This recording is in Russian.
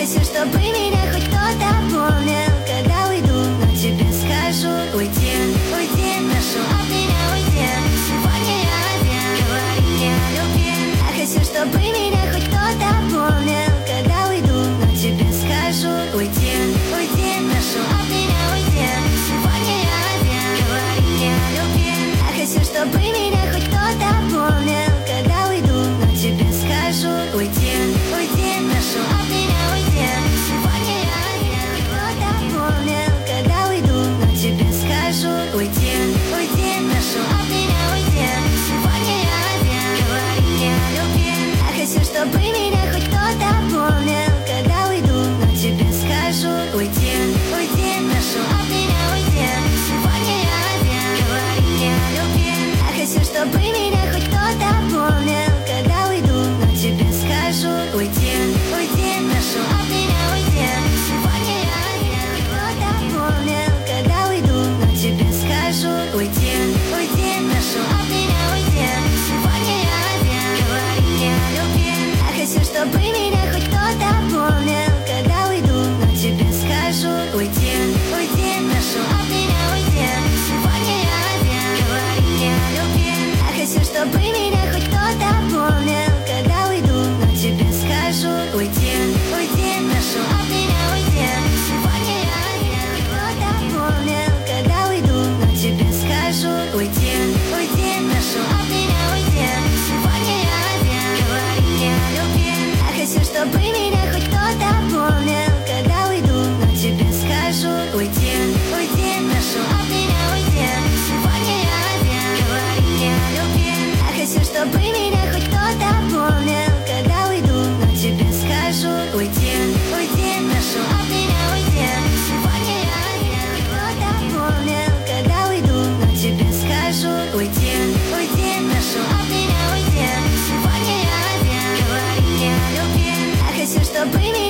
хочу, чтобы меня хоть кто-то помнил, когда уйду, но тебе скажу: уйди, уйди, прошу от меня уйди. Сегодня я один, говори мне о любви. Я хочу, чтобы меня хоть кто-то помнил, когда уйду, но тебе скажу: уйди, уйди, прошу от меня уйди. Сегодня я один, говори мне о любви. Я хочу, чтобы меня хоть кто-то помнил, когда уйду, но тебе скажу: уйди, уйди, прошу от меня уйди. Сегодня я один, кто-то помнил, когда уйду, но тебе скажу: уйди, уйди, прошу от меня уйди. Сегодня я один, говори мне о любви. Я хочу, чтобы меня хоть кто-то помнил, когда уйду, но тебе скажу: уйди, уйди, прошу от меня уйди. Сегодня я один, говори мне о любви. Я хочу, чтобы меня хоть кто-то помнил, когда уйду, но тебе скажу: уйди, уйди, прошу от меня уйди. Сегодня я один, кто-то помнил, когда уйду, но тебе скажу: уйди, уйди, прошу от меня уйди. Сегодня я один, говори мне о любви. Я хочу, чтобы меня хоть кто-то помнил, когда уйду, но тебе скажу: уйди, уйди, прошу от меня уйди. Сегодня я один, говори мне о любви. Я хочу, чтобы меня хоть кто-то помнил, когда уйду, но тебе скажу: уйди, уйди, прошу от меня уйди. Сегодня я один, кто-то помнил, когда уйду, но тебе скажу: уйди, уйди, прошу от меня уйди. Сегодня я один, говори мне о любви. Я хочу, чтобы меня хоть кто-то помнил, когда уйду, но тебе скажу: уйди, уйди, прошу от меня уйди. Сегодня я один, говори мне о любви. Я хочу, чтобы меня хоть кто-то помнил, когда уйду, но тебе скажу: уйди, уйди, прошу от меня уйди. Сегодня я один, кто-то помнил, когда уйду, но тебе скажу: уйди, уйди, прошу от меня уйди. Сегодня я один, говори мне о любви. Я хочу, чтобы меня